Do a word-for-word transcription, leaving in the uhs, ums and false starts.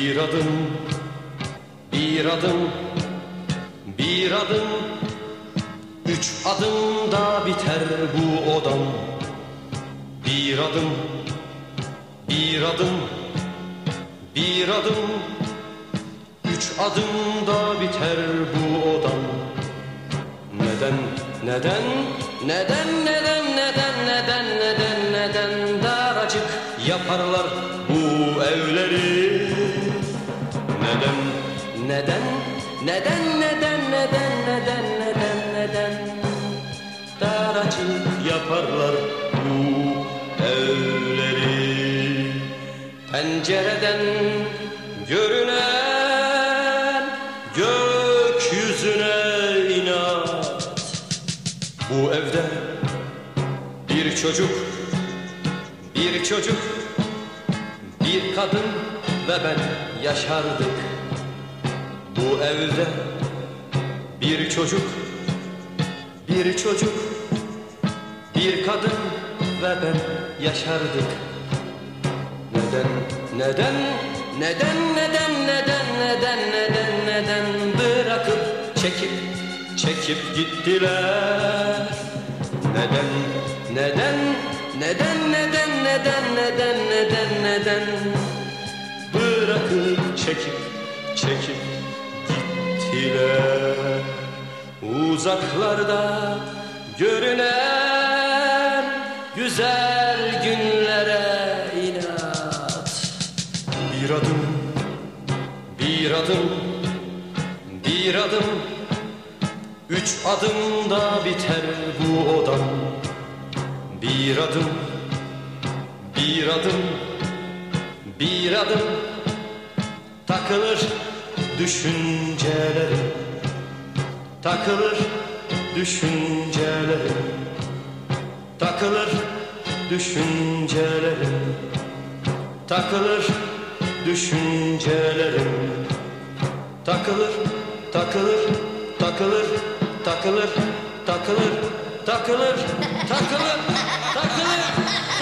Bir adım, bir adım, bir adım, üç adımda biter bu odam. Bir adım, bir adım, bir adım, üç adımda biter bu odam. Neden, neden, neden, neden, neden, neden, neden, neden daracık yaparlar bu evleri? Neden, neden, neden, neden, neden, neden, neden, neden daracık yaparlar bu evleri? Pencereden görünen gökyüzüne inat. Bu evde bir çocuk, bir çocuk, bir kadın ve ben yaşardık. Bu evde bir çocuk, bir çocuk, bir kadın ve ben yaşardık. Neden, neden, neden, neden, neden, neden, neden, neden bırakıp çekip, çekip gittiler? Neden, neden, neden, neden, neden, neden, neden, neden bırakıp çekip, çekip gittiler? Uzaklarda görünen güzel günlere inat. Bir adım, bir adım, bir adım, üç adımda biter bu odam. Bir adım, bir adım, bir adım, takılır düşüncelerim, takılır düşüncelerim, takılır düşüncelerim, takılır düşüncelerim, takılır, takılır, takılır, takılır, takılır, takılır, takılır, takılır.